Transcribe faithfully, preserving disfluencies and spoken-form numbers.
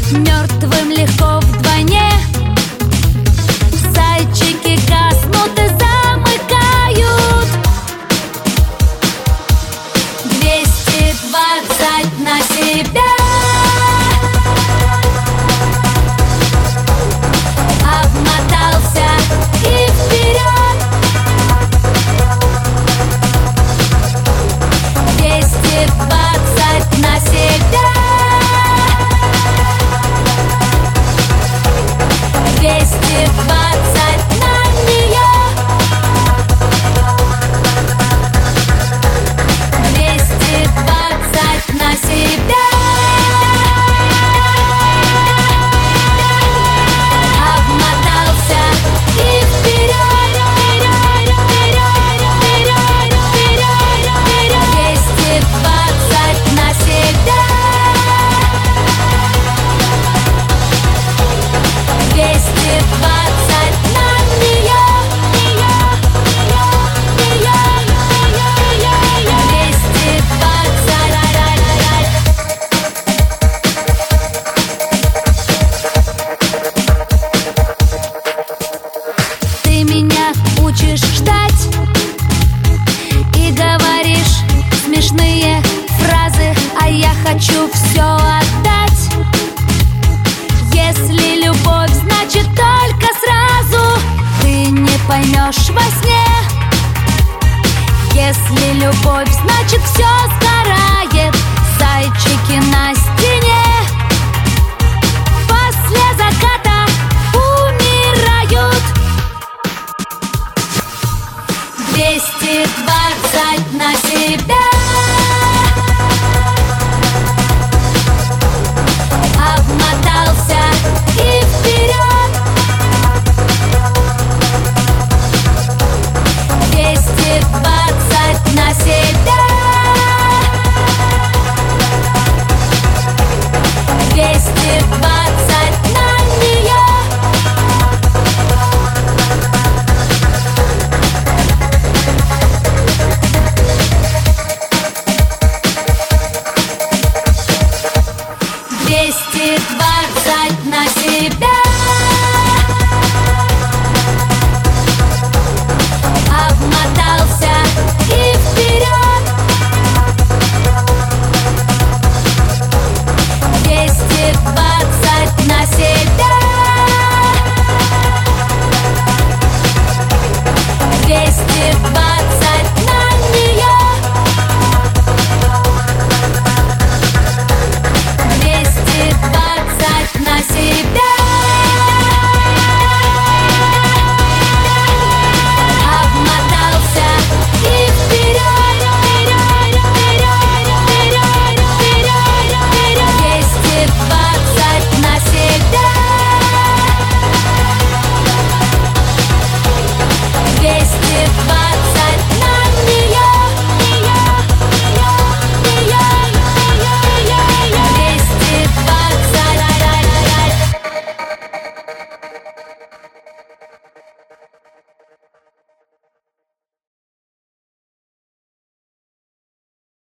Мертвым легко вдвойне. Зайчики гаснут и замыкают. Двести двадцать на себя. Обмотался и вперед. Двести двадцать на себя. Двести двадцать на нее. Двести двадцать на себя. Обмотался и вперед, вперед, вперед, вперед, вперед, вперед. Двести двадцать на себя. Двести двадцать на нее. Двести двадцать. Ты меня учишь ждать и говоришь смешные фразы, а я хочу все отдать. Если любовь, значит только сразу. Ты не поймешь во сне. Если любовь, значит все сгорает. Зайчики на стене.